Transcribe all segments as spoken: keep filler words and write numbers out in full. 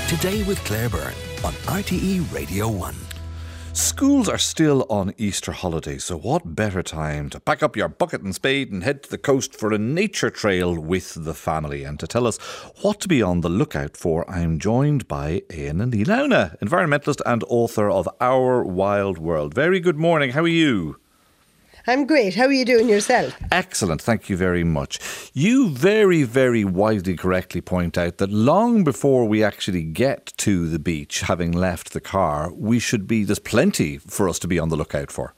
Today with Claire Byrne on R T E Radio one. Schools are still on Easter holiday, so what better time to pack up your bucket and spade and head to the coast for a nature trail with the family. And to tell us what to be on the lookout for, I'm joined by Éanna Ní Lamhna, environmentalist and author of Our Wild World. Very good morning. How are you? I'm great. How are you doing yourself? Excellent. Thank you very much. You very, very wisely correctly point out that long before we actually get to the beach, having left the car, we should be, there's plenty for us to be on the lookout for.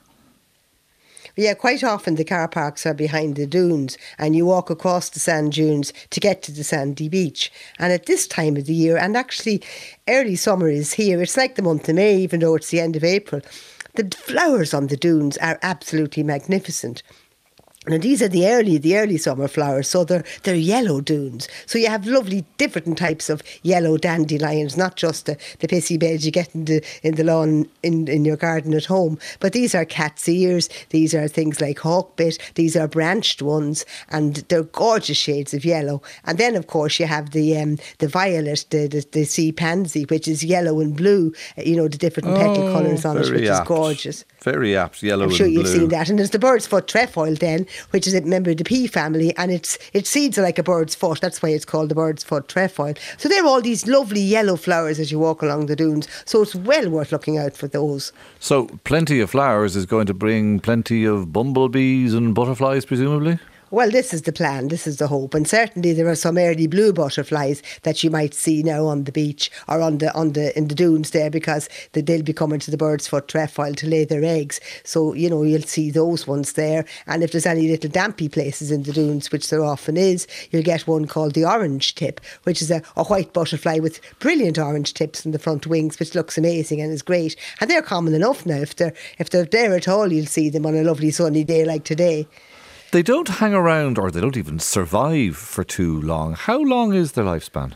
Yeah, quite often the car parks are behind the dunes and you walk across the sand dunes to get to the sandy beach. And at this time of the year, and actually early summer is here, it's like the month of May, even though it's the end of April, the flowers on the dunes are absolutely magnificent. Now these are the early, the early summer flowers, so they're they're yellow dunes. So you have lovely different types of yellow dandelions, not just the, the pissy beds you get in the in the lawn in, in your garden at home. But these are cat's ears, these are things like hawkbit, these are branched ones, and they're gorgeous shades of yellow. And then of course you have the um, the violet, the, the the sea pansy, which is yellow and blue. You know, the different oh, petal colours on it, which apt. is gorgeous. Very apt, yellow and blue. I'm sure you've seen that. And there's the bird's foot trefoil then, which is a member of the pea family, and its its seeds are like a bird's foot. That's why it's called the bird's foot trefoil. So they're all these lovely yellow flowers as you walk along the dunes. So it's well worth looking out for those. So plenty of flowers is going to bring plenty of bumblebees and butterflies, presumably? Well, this is the plan, this is the hope. And certainly there are some early blue butterflies that you might see now on the beach or on the on the in the dunes there, because they'll be coming to the bird's foot trefoil to lay their eggs. So, you know, you'll see those ones there. And if there's any little dampy places in the dunes, which there often is, you'll get one called the orange tip, which is a, a white butterfly with brilliant orange tips in the front wings, which looks amazing and is great. And they're common enough now. If they're, if they're there at all, you'll see them on a lovely sunny day like today. They don't hang around, or they don't even survive for too long. How long is their lifespan?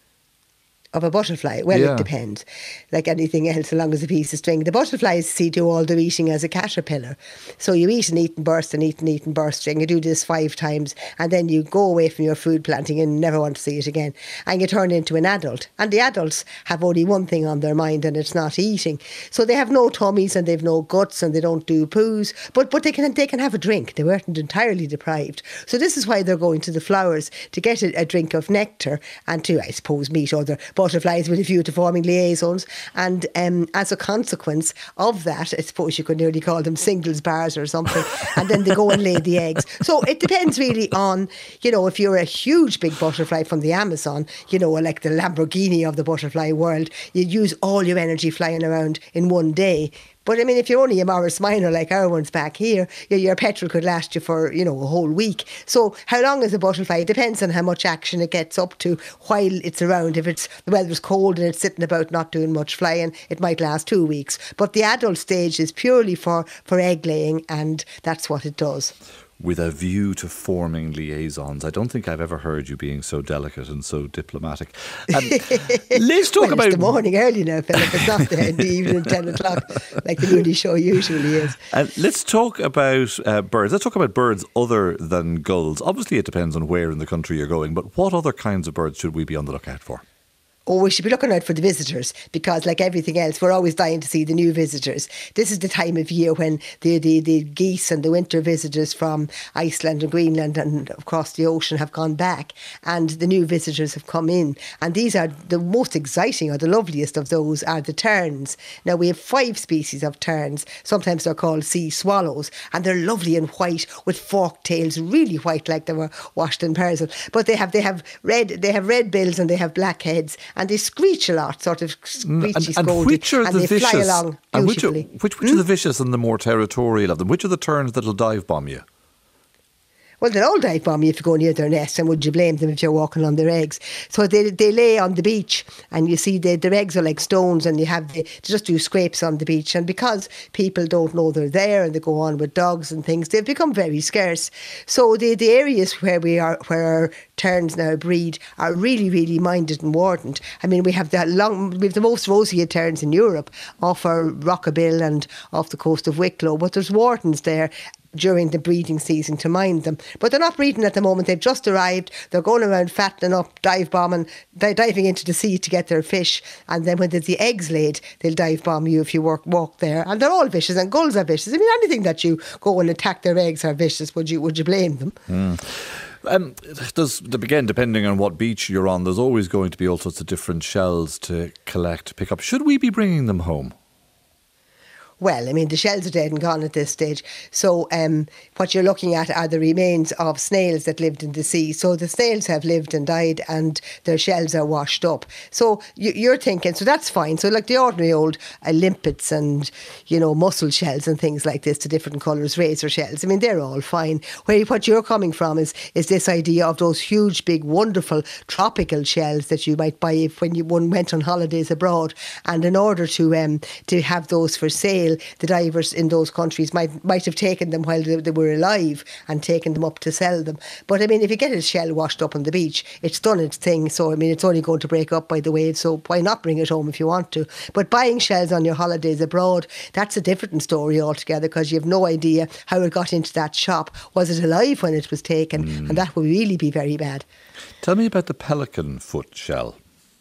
Of a butterfly? Well, yeah. It depends. Like anything else, as long as a piece of string. The butterflies see do all their eating as a caterpillar. So you eat and eat and burst and eat and eat and burst. And you do this five times, and then you go away from your food planting and never want to see it again. And you turn into an adult. And the adults have only one thing on their mind, and it's not eating. So they have no tummies and they've no guts and they don't do poos. But but they can they can have a drink. They weren't entirely deprived. So this is why they're going to the flowers, to get a, a drink of nectar and to, I suppose, meet other butterflies with a view to forming liaisons. And um, as a consequence of that, I suppose you could nearly call them singles bars or something, and then they go and lay the eggs. So it depends really on, you know, if you're a huge big butterfly from the Amazon, you know, like the Lamborghini of the butterfly world, you'd use all your energy flying around in one day. But I mean, if you're only a Morris Minor like our ones back here, your, your petrol could last you for, you know, a whole week. So how long is a butterfly? It depends on how much action it gets up to while it's around. If it's the weather's cold and it's sitting about not doing much flying, it might last two weeks. But the adult stage is purely for, for egg laying, and that's what it does. With a view to forming liaisons. I don't think I've ever heard you being so delicate and so diplomatic. Um, let's talk well, about... It's the morning early now, Philip. It's not the, in the evening at ten o'clock like the Mooney show usually is. Uh, let's talk about uh, birds. Let's talk about birds other than gulls. Obviously, it depends on where in the country you're going, but what other kinds of birds should we be on the lookout for? Oh, we should be looking out for the visitors, because like everything else, we're always dying to see the new visitors. This is the time of year when the, the, the geese and the winter visitors from Iceland and Greenland and across the ocean have gone back, and the new visitors have come in. And these are the most exciting, or the loveliest of those, are the terns. Now, we have five species of terns. Sometimes they're called sea swallows, and they're lovely and white with forked tails, really white like they were washed in Persil. But they have they have red they have red bills and they have black heads. And they screech a lot, sort of screechy, and, and which are and the they vicious, fly along and which are, beautifully. which, which hmm? are the vicious and the more territorial of them? Which are the terns that'll dive bomb you? Well, they'll all dive bomb you if you go near their nest, and would you blame them if you're walking on their eggs? So they they lay on the beach, and you see the, their eggs are like stones, and you have the, they just do scrapes on the beach. And because people don't know they're there, and they go on with dogs and things, they've become very scarce. So the, the areas where we are, where our terns now breed, are really, really minded and wardened. I mean, we have the long, we have the most roseate terns in Europe, off our Rockabill and off the coast of Wicklow. But there's wardens there during the breeding season to mind them. But they're not breeding at the moment. They've just arrived. They're going around fattening up, dive bombing, they're diving into the sea to get their fish. And then when there's the eggs laid, they'll dive bomb you if you work, walk there. And they're all vicious, and gulls are vicious. I mean, anything that you go and attack their eggs are vicious. Would you, would you blame them? Mm. Um, there's, again, depending on what beach you're on, there's always going to be all sorts of different shells to collect, pick up. Should we be bringing them home? Well, I mean, the shells are dead and gone at this stage. So um, what you're looking at are the remains of snails that lived in the sea. So the snails have lived and died and their shells are washed up. So you, you're thinking, so that's fine. So like the ordinary old uh, limpets and, you know, mussel shells and things like this, to different colours, razor shells, I mean, they're all fine. Where what you're coming from is is this idea of those huge, big, wonderful tropical shells that you might buy if when you one went on holidays abroad. And in order to um, to have those for sale, the divers in those countries might might have taken them while they, they were alive and taken them up to sell them. But I mean, if you get a shell washed up on the beach, it's done its thing. So I mean, it's only going to break up by the waves. So why not bring it home if you want to? But buying shells on your holidays abroad, that's a different story altogether, because you have no idea how it got into that shop. Was it alive when it was taken? Mm. And that would really be very bad. Tell me about the pelican foot shell.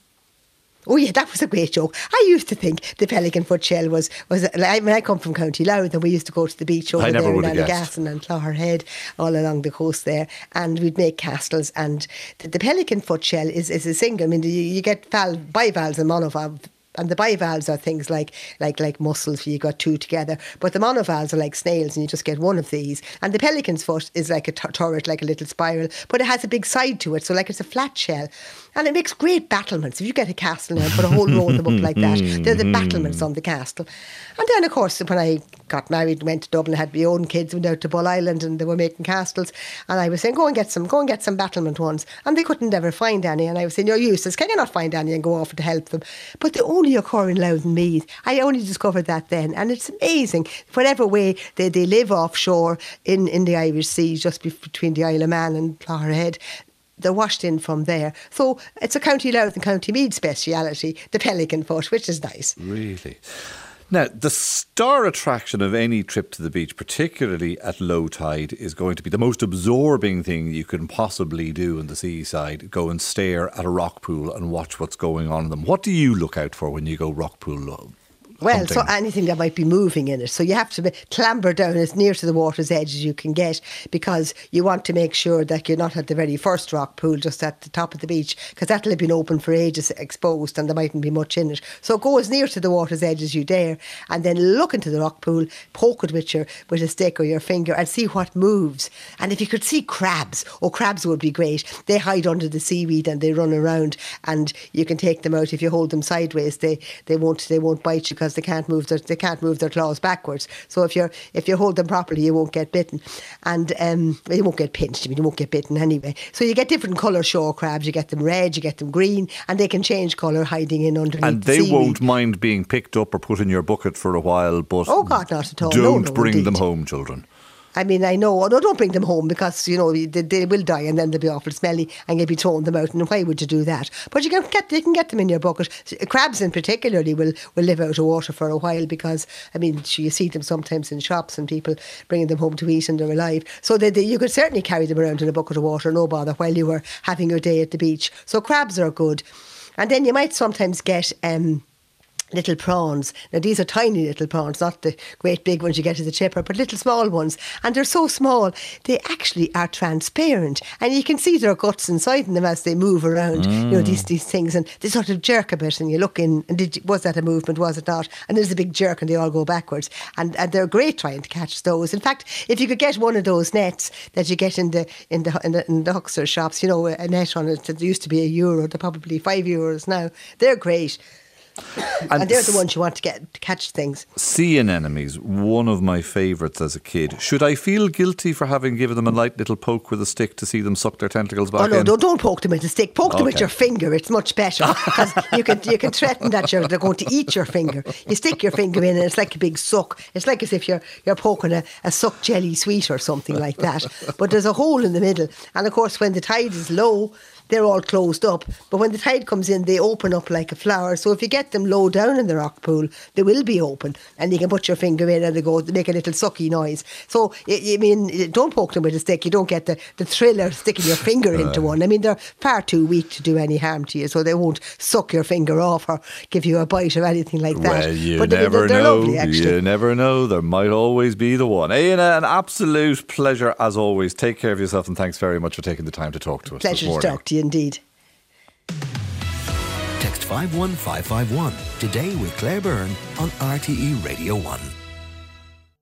Oh yeah, that was a great joke. I used to think the pelican foot shell was, was I mean, I come from County Louth and we used to go to the beach over there in Annagassan and Clogherhead, all along the coast there, and we'd make castles. And the, the pelican foot shell is, is a single. I mean, you, you get val, bivalves and monovalves. And the bivalves are things like like like mussels, where you got two together. But the monovalves are like snails, and you just get one of these. And the pelican's foot is like a t- turret, like a little spiral, but it has a big side to it, so like it's a flat shell. And it makes great battlements. If you get a castle now and put a whole row of them up like that, they're the battlements on the castle. And then, of course, when I got married, went to Dublin, had my own kids, went out to Bull Island, and they were making castles. And I was saying, go and get some, go and get some battlement ones. And they couldn't ever find any. And I was saying, you're useless. Can you not find any? And go off to help them. But they only occur in Louth and Meath. I only discovered that then. And it's amazing. Whatever way they, they live offshore in, in the Irish Sea, just between the Isle of Man and Clogherhead, they're washed in from there. So it's a County Louth and County Meath speciality, the pelican foot, which is nice. Really? Now, the star attraction of any trip to the beach, particularly at low tide, is going to be the most absorbing thing you can possibly do on the seaside. Go and stare at a rock pool and watch what's going on in them. What do you look out for when you go rock pool Well, hunting? so anything that might be moving in it. So you have to be, clamber down as near to the water's edge as you can get, because you want to make sure that you're not at the very first rock pool just at the top of the beach, because that'll have been open for ages, exposed, and there mightn't be much in it. So go as near to the water's edge as you dare, and then look into the rock pool, poke it with your with a stick or your finger and see what moves. And if you could see crabs, oh, crabs would be great. They hide under the seaweed and they run around, and you can take them out if you hold them sideways. They they won't they won't bite you, because they can't move their they can't move their claws backwards. So if you're if you hold them properly, you won't get bitten, and um, you won't get pinched. I mean, you won't get bitten anyway. So you get different colour shore crabs. You get them red, you get them green, and they can change colour hiding in underneath. And they the won't mind being picked up or put in your bucket for a while. But oh God, not at all. Don't no, no, bring indeed. them home, children. I mean, I know, no, don't bring them home, because, you know, they, they will die and then they'll be awful smelly and you'll be throwing them out, and why would you do that? But you can get you can get them in your bucket. Crabs in particularly will, will live out of water for a while, because, I mean, you see them sometimes in shops and people bringing them home to eat and they're alive. So they, they, you could certainly carry them around in a bucket of water, no bother, while you were having your day at the beach. So crabs are good. And then you might sometimes get Um, little prawns. Now these are tiny little prawns, not the great big ones you get at the chipper, but little small ones. And they're so small, they actually are transparent. And you can see their guts inside them as they move around, mm. you know, these these things. And they sort of jerk a bit, and you look in, and did, was that a movement, was it not? And there's a big jerk and they all go backwards. And, and they're great trying to catch those. In fact, if you could get one of those nets that you get in the in the, in the, in the huckster shops, you know, a net on it that used to be a euro, they're probably five euros now. They're great. And, and they're the ones you want to get to catch things. Sea anemones, one of my favourites as a kid. Should I feel guilty for having given them a light little poke with a stick to see them suck their tentacles back in? Oh no, in? don't, don't poke them with a stick. Poke okay. them with your finger. It's much better, because you can you can threaten that you're, they're going to eat your finger. You stick your finger in and it's like a big suck. It's like as if you're you're poking a, a suck jelly sweet or something like that. But there's a hole in the middle, and of course when the tide is low, they're all closed up. But when the tide comes in, they open up like a flower. So if you get them low down in the rock pool, they will be open, and you can put your finger in and they go, they make a little sucky noise. So, I mean, don't poke them with a stick. You don't get the, the thrill of sticking your finger into one. I mean, they're far too weak to do any harm to you, so they won't suck your finger off or give you a bite or anything like that. Well, you but never they're, they're know. Lovely, actually. You never know. There might always be the one. Ian, an absolute pleasure as always. Take care of yourself, and thanks very much for taking the time to talk to us. Pleasure to talk to you indeed. Text five one five five one today with Claire Byrne on R T E Radio one.